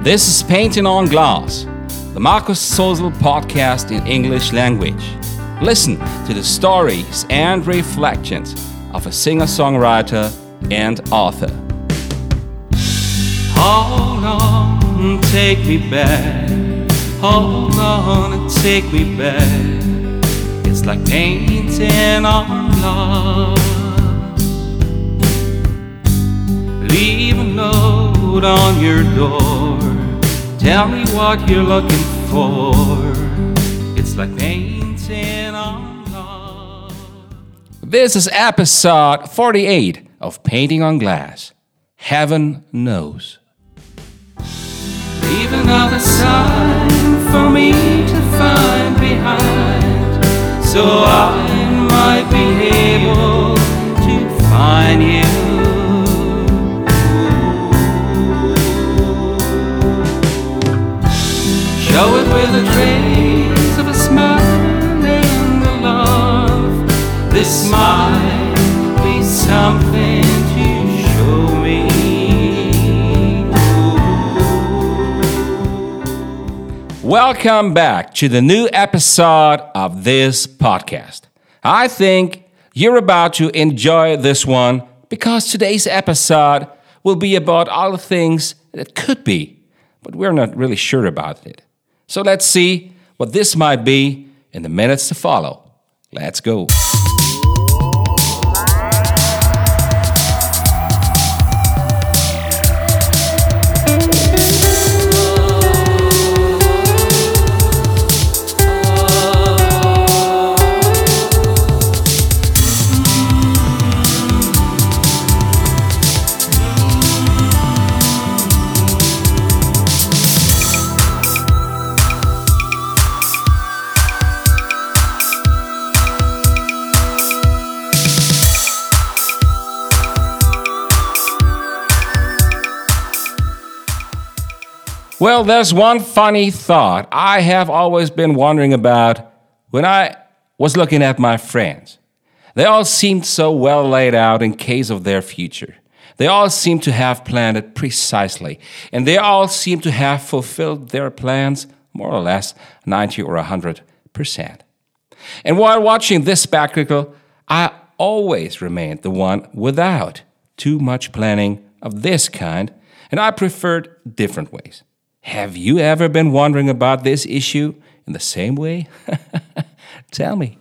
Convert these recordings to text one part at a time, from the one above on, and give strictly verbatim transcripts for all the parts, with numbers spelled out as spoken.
This is Painting on Glass, the Markus Sozel podcast in English language. Listen to the stories and reflections of a singer-songwriter and author. Hold on, take me back. Hold on and take me back. It's like painting on glass. Leave a note on your door. Tell me what you're looking for. It's like painting on glass. This is episode forty-eight of Painting on Glass. Heaven knows. Leave another sign for me to find behind, so I might be able to find you. Show it with a trace of a smile and a love. This might be something to show me. Welcome back to the new episode of this podcast. I think you're about to enjoy this one because today's episode will be about all the things that could be, but we're not really sure about it. So let's see what this might be in the minutes to follow. Let's go. Well, there's one funny thought I have always been wondering about when I was looking at my friends. They all seemed so well laid out in case of their future. They all seemed to have planned it precisely, and they all seemed to have fulfilled their plans more or less ninety or one hundred percent. And while watching this spectacle, I always remained the one without too much planning of this kind, and I preferred different ways. Have you ever been wondering about this issue in the same way? Tell me.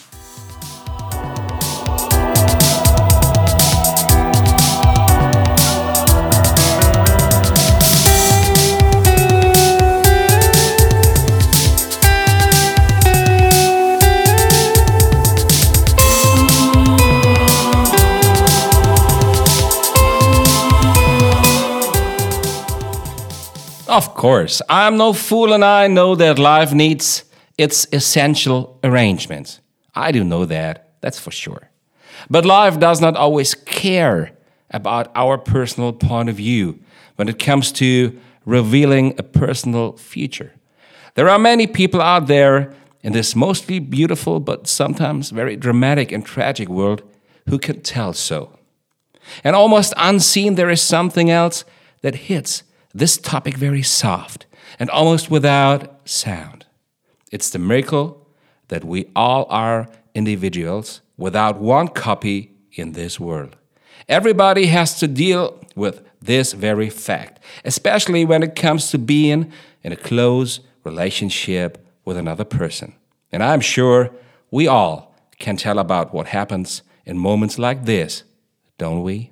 Of course, I'm no fool and I know that life needs its essential arrangements. I do know that, that's for sure. But life does not always care about our personal point of view when it comes to revealing a personal future. There are many people out there in this mostly beautiful but sometimes very dramatic and tragic world who can tell so. And almost unseen, there is something else that hits this topic very soft and almost without sound. It's the miracle that we all are individuals without one copy in this world. Everybody has to deal with this very fact, especially when it comes to being in a close relationship with another person. And I'm sure we all can tell about what happens in moments like this, don't we?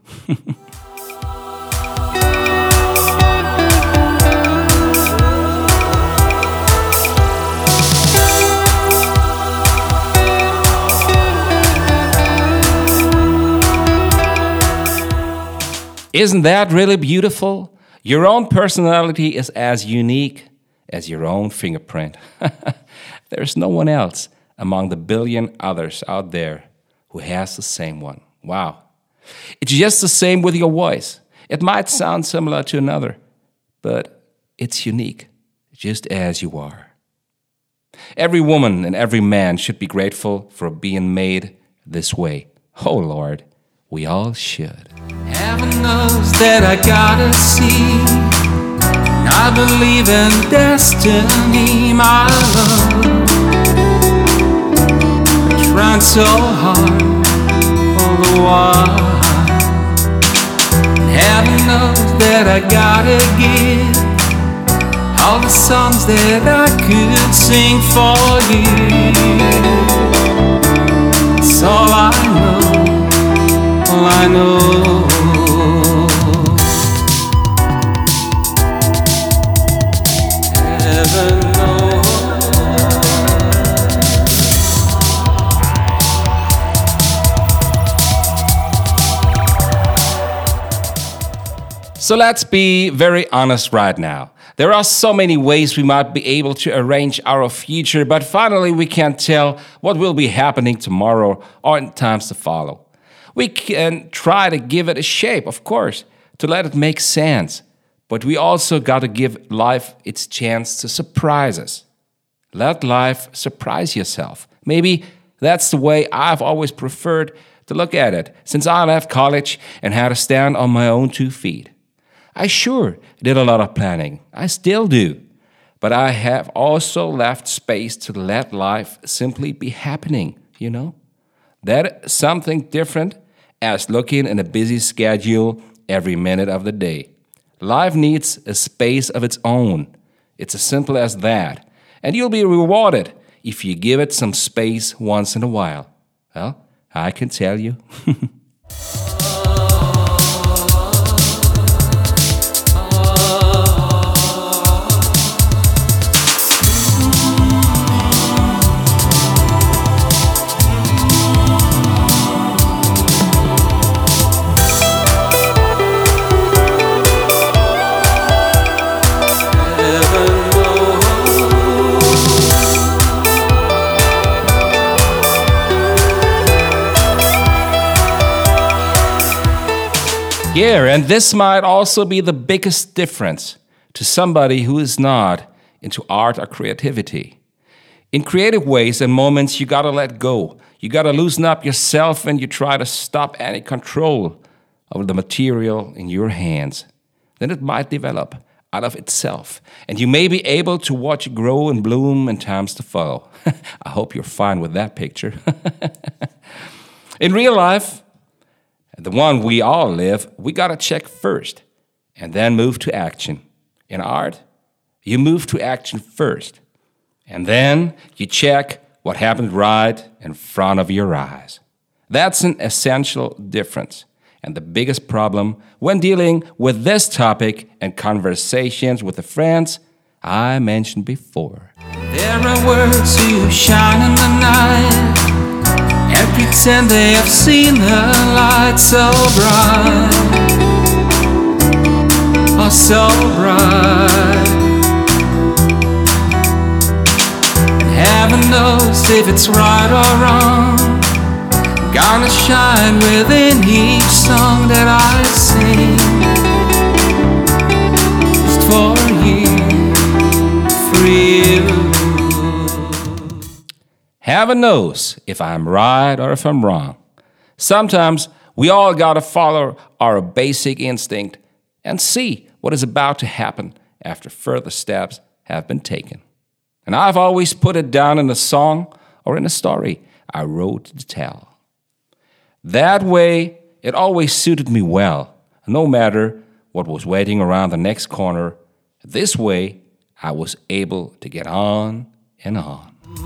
Isn't that really beautiful? Your own personality is as unique as your own fingerprint. There's no one else among the billion others out there who has the same one. Wow. It's just the same with your voice. It might sound similar to another, but it's unique, just as you are. Every woman and every man should be grateful for being made this way. Oh Lord, we all should. Heaven knows that I gotta see, I believe in destiny, my love. Trying so hard all the while. Heaven knows that I gotta give all the songs that I could sing for you. It's all I know, all I know. Heaven knows. So let's be very honest right now. There are so many ways we might be able to arrange our future, but finally we can't tell what will be happening tomorrow or in times to follow. We can try to give it a shape, of course, to let it make sense, but we also got to give life its chance to surprise us. Let life surprise yourself. Maybe that's the way I've always preferred to look at it, since I left college and had to stand on my own two feet. I sure did a lot of planning. I still do. But I have also left space to let life simply be happening, you know? That's something different as looking in a busy schedule every minute of the day. Life needs a space of its own. It's as simple as that. And you'll be rewarded if you give it some space once in a while. Well, I can tell you. Yeah, and this might also be the biggest difference to somebody who is not into art or creativity. In creative ways and moments, you gotta let go. You gotta loosen up yourself and you try to stop any control of the material in your hands. Then it might develop out of itself, and you may be able to watch it grow and bloom in times to follow. I hope you're fine with that picture. In real life, the one we all live, we gotta check first and then move to action. In art, you move to action first and then you check what happened right in front of your eyes. That's an essential difference and the biggest problem when dealing with this topic and conversations with the friends I mentioned before. There are words who shine in the night and pretend they have seen the light so bright, oh so bright. And heaven knows if it's right or wrong, gonna shine within each song that I sing. Just for you, for you. Heaven knows if I'm right or if I'm wrong. Sometimes we all gotta follow our basic instinct and see what is about to happen after further steps have been taken. And I've always put it down in a song or in a story I wrote to tell. That way, it always suited me well, no matter what was waiting around the next corner. This way, I was able to get on and on.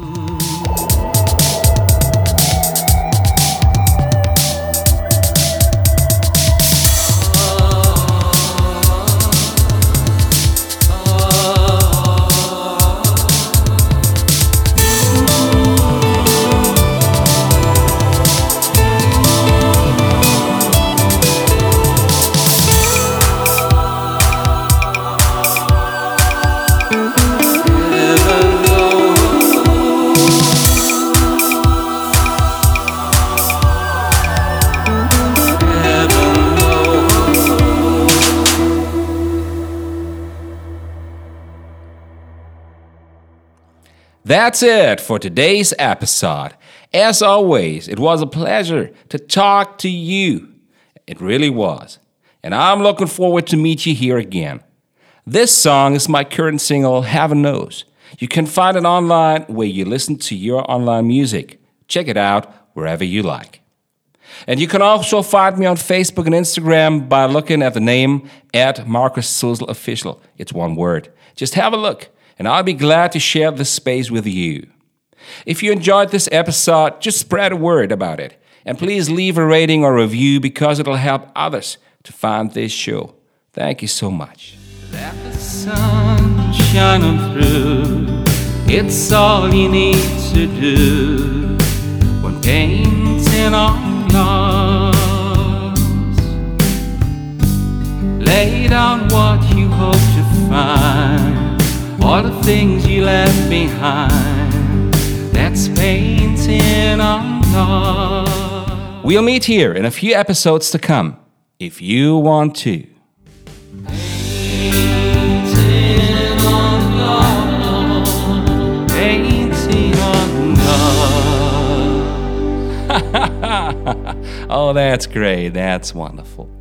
That's it for today's episode. As always, it was a pleasure to talk to you. It really was. And I'm looking forward to meet you here again. This song is my current single, Heaven Knows. You can find it online where you listen to your online music. Check it out wherever you like. And you can also find me on Facebook and Instagram by looking at the name at Marcus Sulzel Official. It's one word. Just have a look, and I'll be glad to share this space with you. If you enjoyed this episode, just spread a word about it. And please leave a rating or review because it'll help others to find this show. Thank you so much. Let the sun shine on through. It's all you need to do when painting on glass. Lay down what you hope to find, all the things you left behind. That's painting on glass. We'll meet here in a few episodes to come, if you want to. Painting on glass. Painting on glass. Oh, that's great. That's wonderful.